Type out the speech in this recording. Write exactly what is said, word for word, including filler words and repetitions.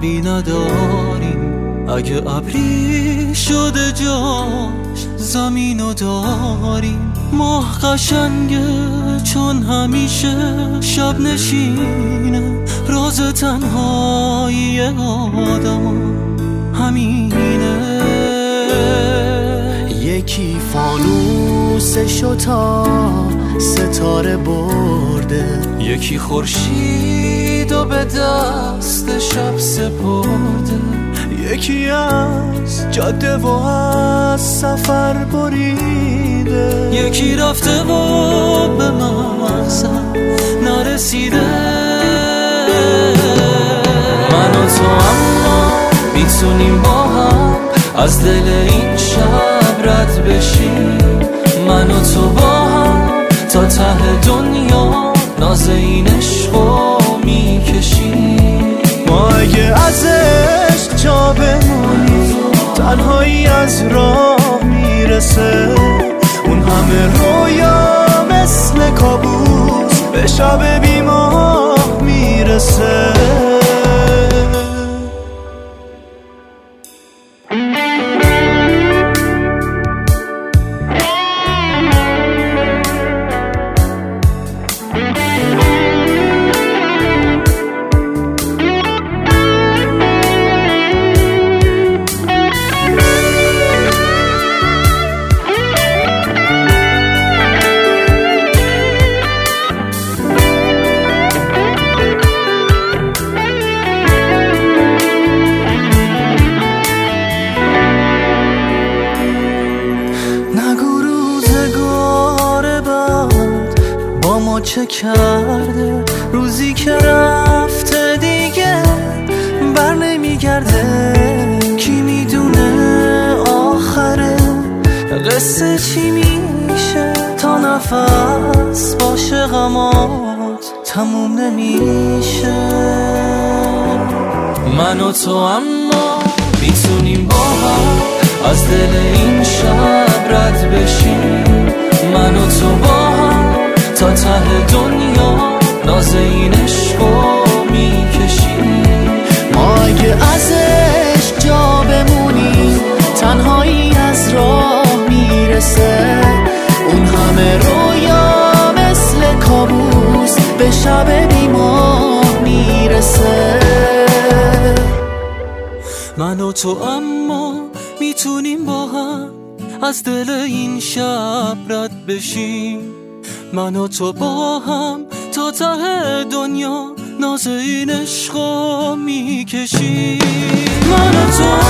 فرقی نداریم. اگه ابری شده جاش زمینو داریم. ماه قشنگه چون همیشه شب نشینه. راز تنهایی آدم همینه. یکی فانوسشو تا ستاره برده، یکی خورشیدو به دست شب سپرده. یکی از جاده و از سفر بریده، یکی رفته و به مقصد نرسیده. من و تو اما میتونیم با هم از دل این شب رد بشیم. من و تو با هم تا ته دنیا ناز این عشقو میکشیم. ما اگه از عشق جا بمونیم تنهایی از راه میرسه. اون همه رویا مثل کابوس به شب بی ماه میرسه. ما چه کرده روزی که رفته دیگه بر نمیگرده. کی میدونه آخره قصه چی میشه تا نفس باشه غمات تموم نمیشه. من و تو اما میتونیم با هم از دل این شب رد بشیم. من و تو با هم تا ته دنیا ناز این عشقو میکشیم. ما اگه از عشق جا بمونیم تنهایی از راه میرسه. اون همه رویا مثل کابوس به شب بی ماه میرسه. من و تو اما میتونیم با هم از دل این شب رد بشیم. من و تو با هم تا ته دنیا ناز این عشقو میکشیم. من و تو